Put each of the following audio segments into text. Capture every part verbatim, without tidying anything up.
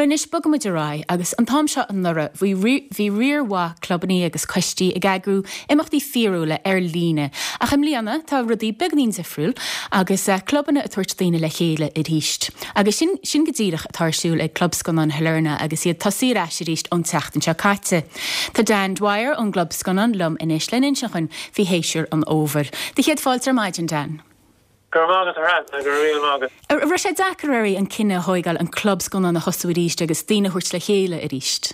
Carnis bugamadirá agus an tám seo an nura bhí riorhá clubbaní agus coistí a gagrú imachtaí fiúla ar líne. A chum líana tá rudí beagnín sa friúil agus clubbanna a tuairt daoine le chéile i ríist. Agus sin sin godíireach atarsúil ag clubscan an Helerna agus iad tasí ráis i ríist an teachtain seo caite. Tá Dan Dwyer an clubscan an lum inis lenin seachan hí héisiir an over. Di chéad fáiltar maidin Dan. Ru sé dacarirí an cinenne hoigáil an clubs gan an na hosú ríist agus tíine thuirt le chéile a ríist.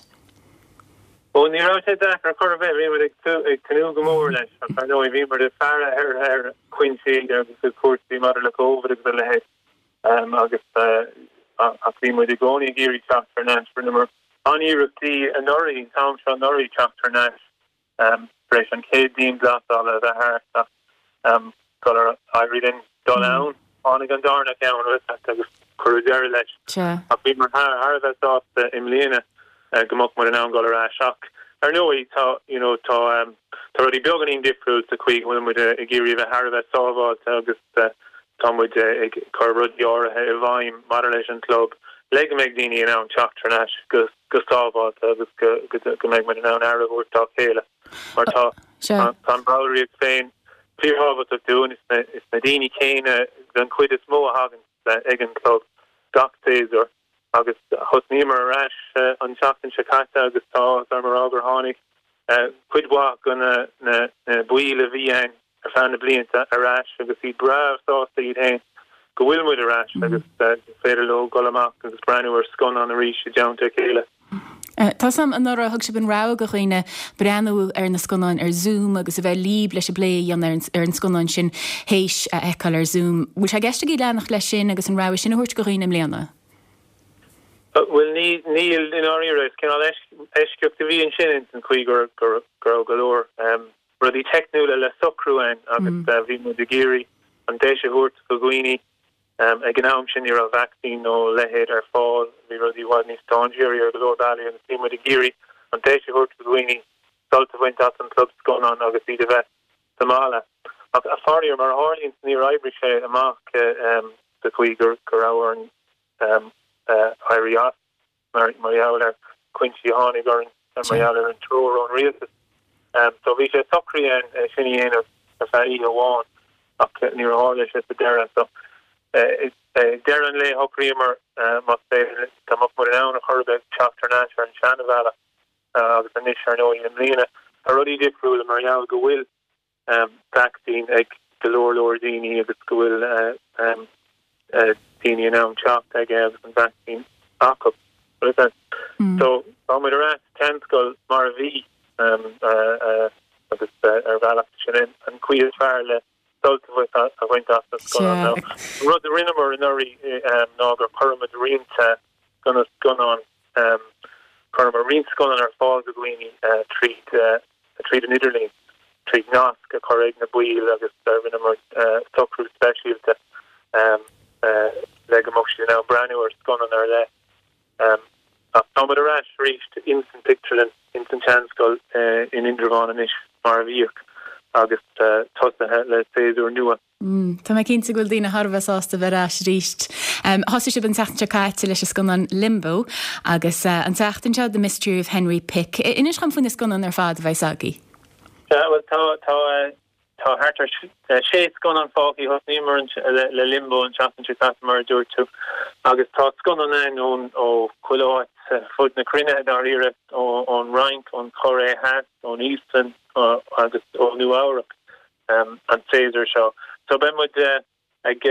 Ó ní ra sé dachar chu bheith ri ag canú go mór leis an nó bhí mar de fearre ar ar cuinsí agus go cuasaí mar le cóhar agus le héid agus a bhí mu de gcóí géirí chapter nas for nummer aníireachtaí an norí tám seo norí chapter nas breis an céad dín glasá a bheit go airín Don down on a gandarna down with agus cruiser leis. A bhí mar har bheith dá imlíana gomach mar an an go ra shock. Ar nóí tá you know tá um tá rudí beganín difriúil sa chuig bhfuil mu a géirí bheith har bheith sábháil agus tá muid ag chu rudí áirithe i bhaim mar leis an club le méid daoine an an teachtar leis gus gus sábháil agus go go méid mar an an air bhúirtá chéile. Mar tá tá bráirí ag féin Clear what they're doing is is Nadini Kane gan quid is mo hagen Egan Club Doc Taser August Hosnimer Rash on Shafton Shakata August Taw Armor Auger Honig quid walk on a Buile Vian a fan of Bliant a rash August he brav sauce that you'd hang go will with a rash August Fader Low Golamak August Branuer Scun on the Rish down to Kayla. Tá sam an nora thug se bin rá go chuoine breanú ar na sconáin ar Zoom agus a bheith líb leis a blé an ar an sconáin sin héis a eáil ar Zoom. Bhfuil se gceiste í leannach leis sin agus an rá sin thuirt go chuoine léana? Bhfuil níl in áíras cin eisceocht a bhí an sin an chuig gur gur golóir rudí technúla le socrúin agus bhí mu de géirí an déise thuirt go gcuoine Um, ag an am sin ar a vaccine nó lehéad ar fáil bhí rudí bhád níos táingéirí ar go Lord Valley an tíim de géirí an déise thuirt go gcuoine solta bhaint at an clubs gone an agus iad a bheith Somála. A fáir mar hálíonn ní raibri sé amach de chuig gur gur áhar an airías mar marall ar Quincy Hánig ar marall ar an trúr an rialtas. So bhí sé socrí an sinna dhéanamh ar feí amháin ach ní hála sé a deire so Darren le Hockreamer must say come up with down a Hurbe chapter Nasher and Shanavala agus an Nishar no in Lena a ruddy dip rule Marial go will um vaccine ag galore Lordini agus go will uh um uh Dini now chop ag agus an vaccine backup. What is that? So on with the rest ten skull Mar V um uh uh agus ar bhealach sin an cuias fear le Sult with a went off the skull now. Rud the rinnemer in Uri um Nagar Pyramid Reinta gonna gun on um Pyramid skull on our fall the Guini uh treat uh treat in Italy treat Nask a Corregna Buil August rinnemer uh Socru special to um uh Legamoshi now brand new or gun on our le um some of the rash reached instant picture and instant chance skull uh in Indravon and Ish Marviuk. Agus tosa le féidir nua. Tá mé cinnta goil dína Harbheásta bheitráis ríist. Thosaigh sibh an teachtain caiite leis sconan Limbo agus an teachtain seo The Mystery of Henry Pick. Inis chun faoin sconan ar fád bheith sagí? Well tá tá tá hartar sé sconan fágaí hosnímar le Limbo an teachtain seo mar dúirtú agus tá sconan an ón ó chuileáit fud na crinne dar ire on rank on Coré hat on Easton agus ó New Áireach um an Caesar show so ben would uh, ag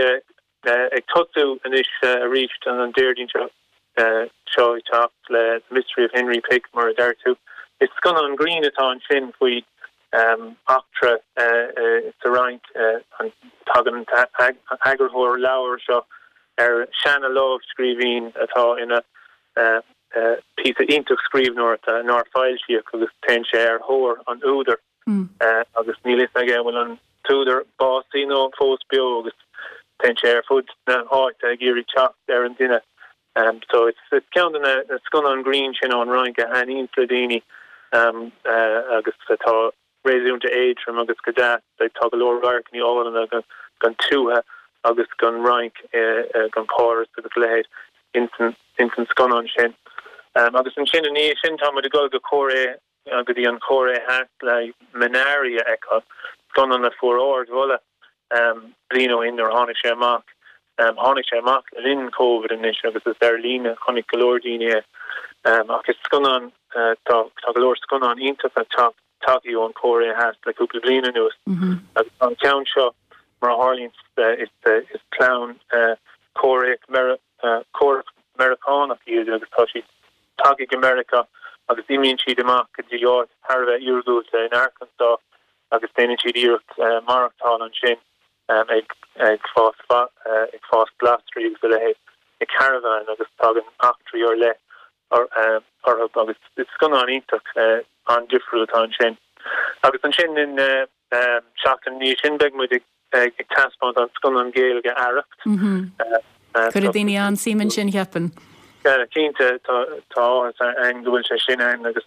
ag totu an is uh, reached an an Deirdre show uh show talk le The Mystery of Henry Pick mar there too it's gone on green at on shin we um Actra uh, uh it's a rank uh an tagan agrahor lower show er Shanna Love screaming at all in a uh Uh, piece of intuk scream nor uh, nor file she agus ten share hor on Uder mm. uh, agus nilis again well on Tudor bossino fos bio agus ten share food na hot uh, giri chop there and dinner um so it's it's counting a it's gone on green chin on ranka and in Fladini um uh agus uh, raising to age from agus kada they talk a lower work and all and gun gun two uh, agus gun rank uh, uh gun chorus to the glade instant instant scon on sin. Um, agus an sin ní sin tá de go go chore agus di an chore hat le menaria ekka scon on na four hours vola um blino in or honic sé mark um honic sé mark lin COVID in agus is der lina honic galordine um agus scon on uh tá tá galor scon on into a top taki on chore hat like couple blina news an count shop mar Harlins uh, is uh, is clown uh chore mer uh chore Americana ki agus tá Taki America agus imin si de mak di yard harve Urgo in Arkansas agus den si di uh, marathon an sin um ag ag fast uh, ag fast blastry go le e caravan agus tagen actri or le or um or agus it's gone on intak uh, on different on sin agus an sin in uh, um shakan ni sin beg mo ag ag taspont an skon an gale ge aracht mhm uh could dini an Simon sin happen. Yeah, keen to to and go into sin and agus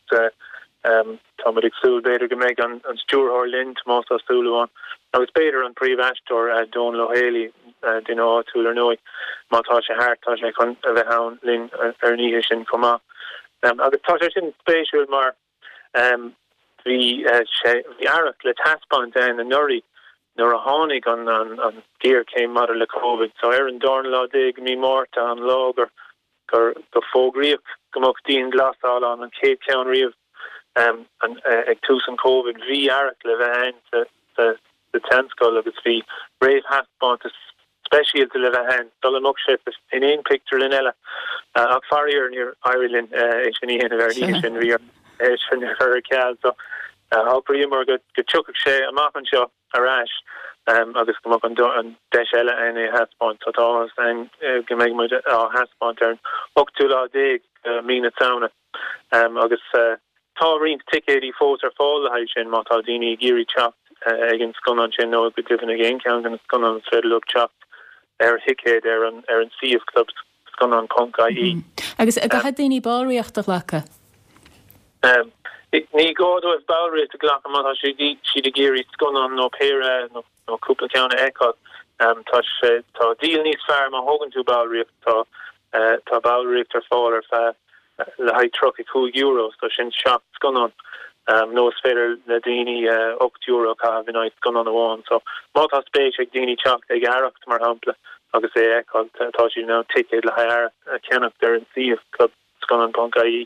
um Tommy Sul better to make on on Stuart Horlin to most of Sulu on. I was better on pre-Vastor uh, Don Lohaley uh, you know to Illinois Montasha Hart Tasha con the hound Lin Ernie sin come up. Um I was in spatial more um the uh the Arak le taspon down the Nuri nor a honig on on on gear came out of the COVID so Aaron Dornlaw dig me Morta on logger or the fog reef come up Dean Glass all on and Cape Town reef um and ag uh, tusen COVID V Arak le behind the the the ten skull of its V brave hat bont special to live hand dull and upship in in picture in ella uh farrier near Ireland uh in a very nation we are in her cal so uh how pretty more good good chuck she I'm often sure a rash um agus come up and do and dash ella and a hat bont to Thomas and can make my uh hat bont turn up to la dig mean it sound um agus uh Taurine ticket photo fall high chin Motaldini Geary chopped against gun on chin no good given again count and gun on thread look chopped er hickhead er an er an sea of clubs gun on conk ie agus a had dini ballreacht laka um ni go do is ballre to glock am she di she de Geary gun on no pera no no couple count echo um touch ta deal needs far ma hogan to ballre ta uh ta ballre to fall or fa le high truck two euros so shin shop gun on um no sphere le dini uh up euro ka have night gun on the one so motor space ag dini chop ag arak mar hample agus e econ thought you know ticket le higher can up there and see if club gun on conkai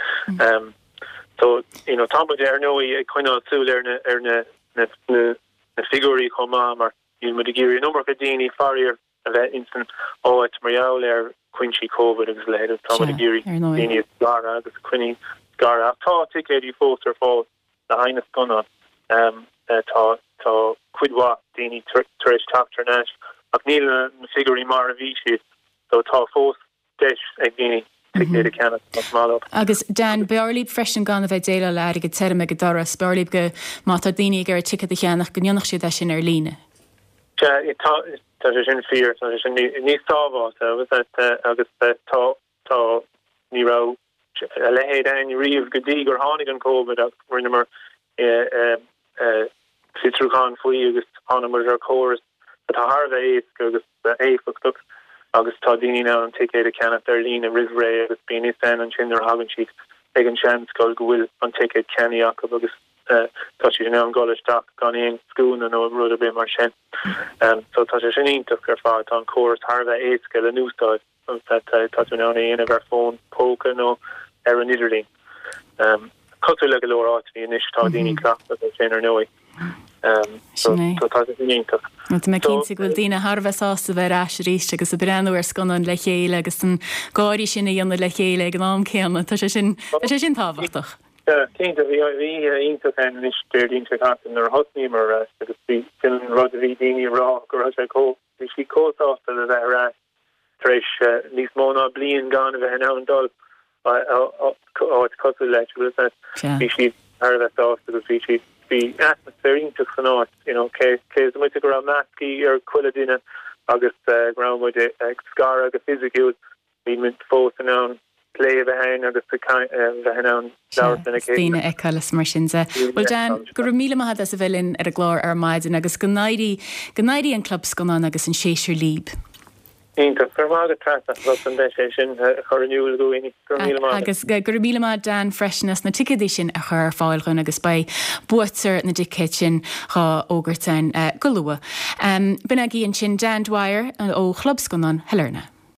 um so you know Tom there no e kind of two there er na na na figure come or you would give you number of dini farrier of instant oh it's Marielle there Quincy COVID is later Tom de Geary Dini Gara agus Quinny Gara tá ticket four or four the highness gun on um tá tá quidwa Dini Trish Doctor Nash Neil na figure mar vishi so tá four dish ag Dini ticket can small up agus Dan bearlib freshen gan bheit déile le ag te me doras bearlib go mata Dini gur ticket de cheannach gonach si sin er line ja it in fear so ní sábá was that agus tá tá ní ra lehéid ein riomh godí gur hánig an COVID ag rinnemer fitrúán faoi agus anmar ar choras tá Harveh éis agus éfach agus tá daoine ná an ticket a ceannach ar lína rizré agus bíon is an sin ar hagan siad ag an sean scoil go bhfuil an ticket ceannaíach agus tá si ná an goleisteach gan éon scún an ó rud a bit mar sin um so tá sé sin ítach gur fá an choras Harveh éisce le núsáid tá ná éana ar phone póca nó ar an idirlín um cosú le go leor áit inis tá daoine clach sin ar nói um so tá sin ítach Tá me cinnta bhfuil dína Harveh sásta bheith as ríiste agus a breanú ar sconan le chéile agus an gáirí sinna dhéanana le chéile ag an am céanna tá sé sin tá sé sin táhachtach Yeah, kind of the into and listed into that in their hot name or rest because the film Rodri Dini Rock or as I call the she calls off to the rest Trish Nis Mona Blian gone of a now and dull oh it's called the ledge was that she heard that off to the she be atmosphere into the north you know case case the might go around Maski or Quilladina August ground with the Scara the physical we meant force and play behind agus behind Stíine eálas mar sinse. Well Dan, gur míle maithe a bhfuilinn ar a glár ar maidin agus gonaidí gonaidí an club scanán agus an séisiir líb. Ínta fermága trata an de sin chorniúil goine agus gur míle dan freshness na ticketí sin a chur fáilrun agus bei buir na dicé sin chá ógurtein golua. Bin a gíon sin Dan Dwyer ó chlubsconan Helena.